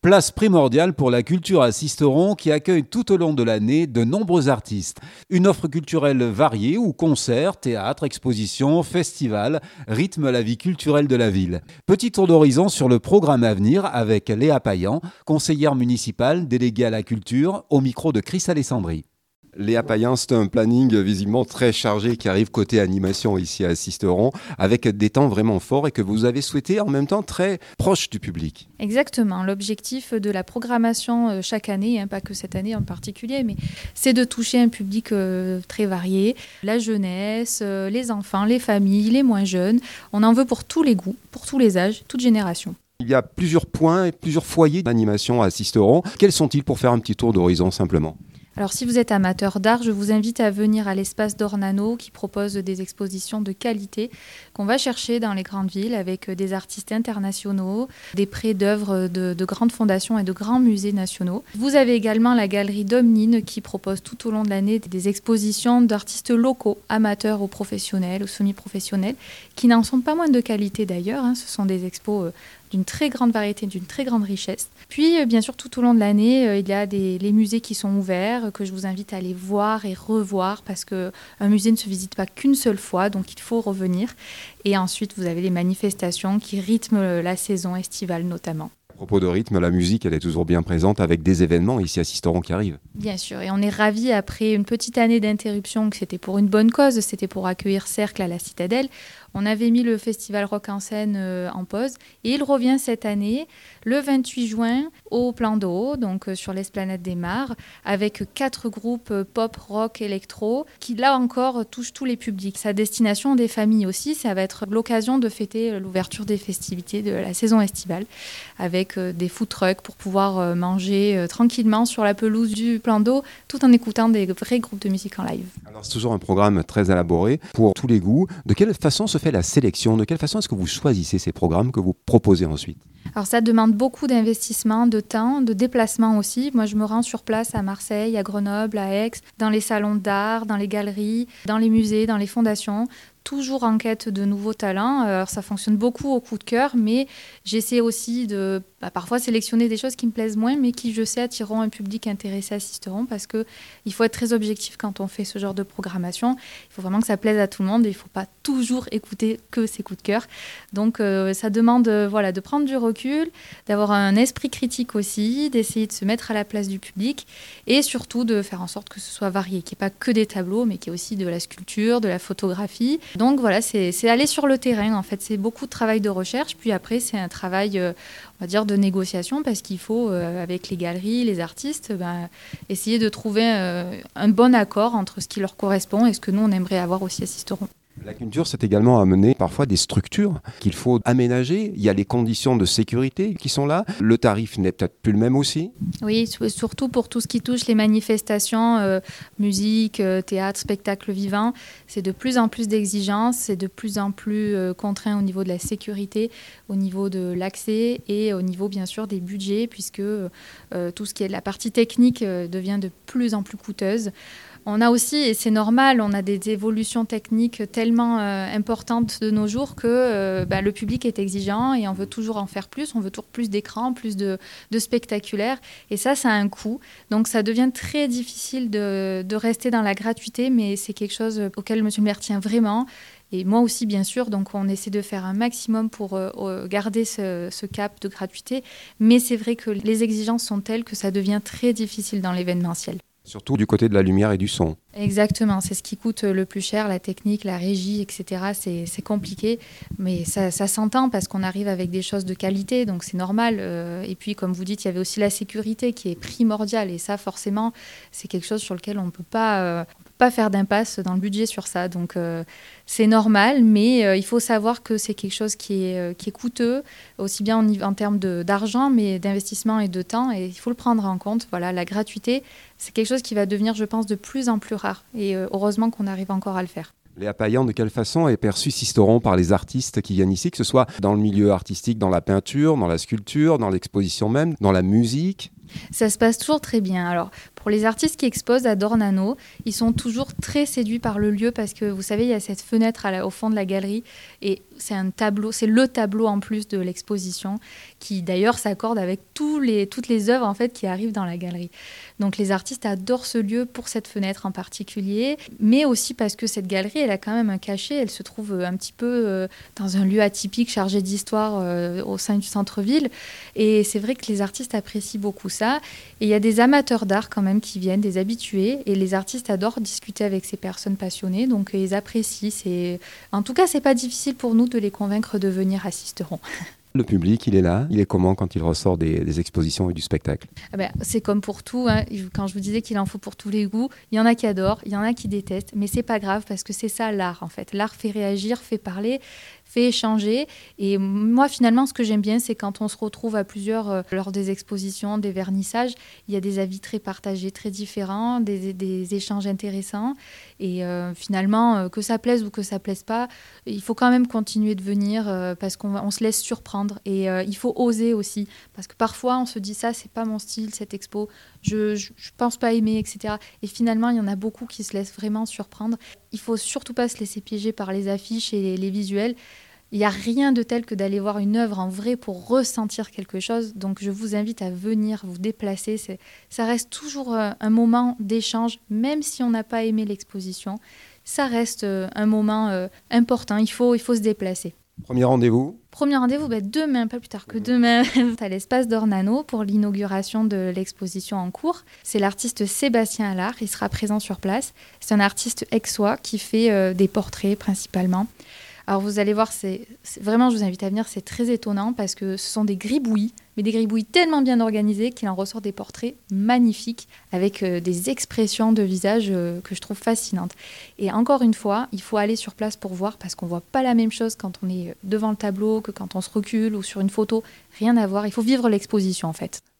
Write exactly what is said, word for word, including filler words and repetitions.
Place primordiale pour la culture à Sisteron qui accueille tout au long de l'année de nombreux artistes. Une offre culturelle variée où concerts, théâtres, expositions, festivals rythment la vie culturelle de la ville. Petit tour d'horizon sur le programme à venir avec Léa Payan, conseillère municipale déléguée à la culture, au micro de Chris Alessandri. Léa Payan, c'est un planning visiblement très chargé qui arrive côté animation ici à Sisteron, avec des temps vraiment forts et que vous avez souhaité en même temps très proche du public. Exactement. L'objectif de la programmation chaque année, hein, pas que cette année en particulier, mais c'est de toucher un public euh, très varié. La jeunesse, euh, les enfants, les familles, les moins jeunes. On en veut pour tous les goûts, pour tous les âges, toutes générations. Il y a plusieurs points et plusieurs foyers d'animation à Sisteron. Quels sont-ils pour faire un petit tour d'horizon simplement ? Alors si vous êtes amateur d'art, je vous invite à venir à l'espace d'Ornano qui propose des expositions de qualité qu'on va chercher dans les grandes villes avec des artistes internationaux, des prêts d'œuvres de, de grandes fondations et de grands musées nationaux. Vous avez également la galerie Domnine qui propose tout au long de l'année des expositions d'artistes locaux, amateurs ou professionnels ou semi-professionnels, qui n'en sont pas moins de qualité d'ailleurs. Hein. Ce sont des expos euh, d'une très grande variété, d'une très grande richesse. Puis, bien sûr, tout au long de l'année, euh, il y a des, les musées qui sont ouverts, que je vous invite à aller voir et revoir, parce qu'un musée ne se visite pas qu'une seule fois, donc il faut revenir. Et ensuite, vous avez les manifestations qui rythment la saison estivale notamment. À propos de rythme, la musique, elle est toujours bien présente avec des événements ici à Sisteron qui arrivent. Bien sûr, et on est ravis après une petite année d'interruption, que c'était pour une bonne cause, c'était pour accueillir Cercle à la Citadelle. On avait mis le festival Rock en scène euh, en pause et il revient cette année, le vingt-huit juin, au Plan d'Eau, donc euh, sur l'Esplanade des Mares, avec quatre groupes euh, pop, rock, électro, qui là encore touchent tous les publics. Sa destination des familles aussi, ça va être l'occasion de fêter l'ouverture des festivités de la saison estivale, avec euh, des food trucks pour pouvoir euh, manger euh, tranquillement sur la pelouse du Plan d'Eau, tout en écoutant des vrais groupes de musique en live. Alors c'est toujours un programme très élaboré pour tous les goûts. De quelle façon se fait la sélection ? De quelle façon est-ce que vous choisissez ces programmes que vous proposez ensuite ? Alors ça demande beaucoup d'investissement, de temps, de déplacement aussi. Moi, je me rends sur place à Marseille, à Grenoble, à Aix, dans les salons d'art, dans les galeries, dans les musées, dans les fondations, toujours en quête de nouveaux talents. Alors ça fonctionne beaucoup au coup de cœur, mais j'essaie aussi de bah, parfois sélectionner des choses qui me plaisent moins, mais qui, je sais, attireront un public intéressé à Sisteron, parce qu'il faut être très objectif quand on fait ce genre de programmation. Il faut vraiment que ça plaise à tout le monde et il ne faut pas toujours écouter que ses coups de cœur. Donc euh, ça demande euh, voilà, de prendre du recul, d'avoir un esprit critique aussi, d'essayer de se mettre à la place du public et surtout de faire en sorte que ce soit varié, qu'il n'y ait pas que des tableaux, mais qu'il y ait aussi de la sculpture, de la photographie. Donc voilà, c'est, c'est aller sur le terrain en fait, c'est beaucoup de travail de recherche, puis après c'est un travail, euh, on va dire, de négociation, parce qu'il faut, euh, avec les galeries, les artistes, ben, essayer de trouver euh, un bon accord entre ce qui leur correspond et ce que nous on aimerait avoir aussi à Sisteron. La culture, c'est également amener parfois des structures qu'il faut aménager. Il y a les conditions de sécurité qui sont là. Le tarif n'est peut-être plus le même aussi. Oui, surtout pour tout ce qui touche les manifestations, euh, musique, euh, théâtre, spectacle vivant. C'est de plus en plus d'exigences, c'est de plus en plus euh, contraint au niveau de la sécurité, au niveau de l'accès et au niveau bien sûr des budgets, puisque euh, tout ce qui est de la partie technique euh, devient de plus en plus coûteuse. On a aussi, et c'est normal, on a des évolutions techniques tellement euh, importantes de nos jours que euh, bah, le public est exigeant et on veut toujours en faire plus, on veut toujours plus d'écran, plus de, de spectaculaire. Et ça, ça a un coût. Donc ça devient très difficile de, de rester dans la gratuité, mais c'est quelque chose auquel M. le maire tient vraiment. Et moi aussi, bien sûr, donc on essaie de faire un maximum pour euh, garder ce, ce cap de gratuité. Mais c'est vrai que les exigences sont telles que ça devient très difficile dans l'événementiel. Surtout du côté de la lumière et du son. Exactement, c'est ce qui coûte le plus cher, la technique, la régie, et cetera. C'est, c'est compliqué, mais ça, ça s'entend parce qu'on arrive avec des choses de qualité, donc c'est normal. Euh, et puis, comme vous dites, il y avait aussi la sécurité qui est primordiale, et ça, forcément, c'est quelque chose sur lequel on ne peut pas... Euh, pas faire d'impasse dans le budget sur ça. Donc, euh, c'est normal, mais euh, il faut savoir que c'est quelque chose qui est, euh, qui est coûteux, aussi bien en, en termes de, d'argent, mais d'investissement et de temps, et il faut le prendre en compte. Voilà, la gratuité, c'est quelque chose qui va devenir, je pense, de plus en plus rare, et euh, heureusement qu'on arrive encore à le faire. Léa Payan, de quelle façon est perçu Sisteron par les artistes qui viennent ici, que ce soit dans le milieu artistique, dans la peinture, dans la sculpture, dans l'exposition même, dans la musique ? Ça se passe toujours très bien. Alors, Pour les artistes qui exposent à Dornano, ils sont toujours très séduits par le lieu parce que vous savez, il y a cette fenêtre à la, au fond de la galerie et c'est un tableau, c'est le tableau en plus de l'exposition qui d'ailleurs s'accorde avec tous les, toutes les œuvres en fait qui arrivent dans la galerie. Donc les artistes adorent ce lieu pour cette fenêtre en particulier, mais aussi parce que cette galerie, elle a quand même un cachet, elle se trouve un petit peu euh, dans un lieu atypique chargé d'histoire euh, au sein du centre-ville. Et c'est vrai que les artistes apprécient beaucoup ça. Et il y a des amateurs d'art quand même qui viennent, des habitués, et les artistes adorent discuter avec ces personnes passionnées, donc ils apprécient. C'est... En tout cas, c'est pas difficile pour nous de les convaincre de venir à Sisteron. Le public, il est là. Il est comment quand il ressort des, des expositions et du spectacle? Ah ben, c'est comme pour tout. Hein. Quand je vous disais qu'il en faut pour tous les goûts, il y en a qui adorent, il y en a qui détestent, mais c'est pas grave parce que c'est ça l'art en fait. L'art fait réagir, fait parler, fait échanger. Et moi, finalement, ce que j'aime bien, c'est quand on se retrouve à plusieurs euh, lors des expositions, des vernissages, il y a des avis très partagés, très différents, des, des échanges intéressants. Et euh, finalement, euh, que ça plaise ou que ça plaise pas, il faut quand même continuer de venir euh, parce qu'on on se laisse surprendre. Et euh, il faut oser aussi. Parce que parfois, on se dit ça, c'est pas mon style, cette expo, je, je, je pense pas aimer, et cetera. Et finalement, il y en a beaucoup qui se laissent vraiment surprendre. Il faut surtout pas se laisser piéger par les affiches et les, les visuels. Il n'y a rien de tel que d'aller voir une œuvre en vrai pour ressentir quelque chose. Donc, je vous invite à venir vous déplacer. C'est, ça reste toujours euh, un moment d'échange, même si on n'a pas aimé l'exposition. Ça reste euh, un moment euh, important. Il faut, il faut se déplacer. Premier rendez-vous? Premier rendez-vous, bah, demain, pas plus tard que demain, à l'espace d'Ornano pour l'inauguration de l'exposition en cours. C'est l'artiste Sébastien Allard, il sera présent sur place. C'est un artiste aixois qui fait euh, des portraits principalement. Alors vous allez voir, c'est, c'est, vraiment je vous invite à venir, c'est très étonnant parce que ce sont des gribouillis, mais des gribouillis tellement bien organisés qu'il en ressort des portraits magnifiques avec euh, des expressions de visage euh, que je trouve fascinantes. Et encore une fois, il faut aller sur place pour voir parce qu'on ne voit pas la même chose quand on est devant le tableau que quand on se recule ou sur une photo. Rien à voir, il faut vivre l'exposition en fait.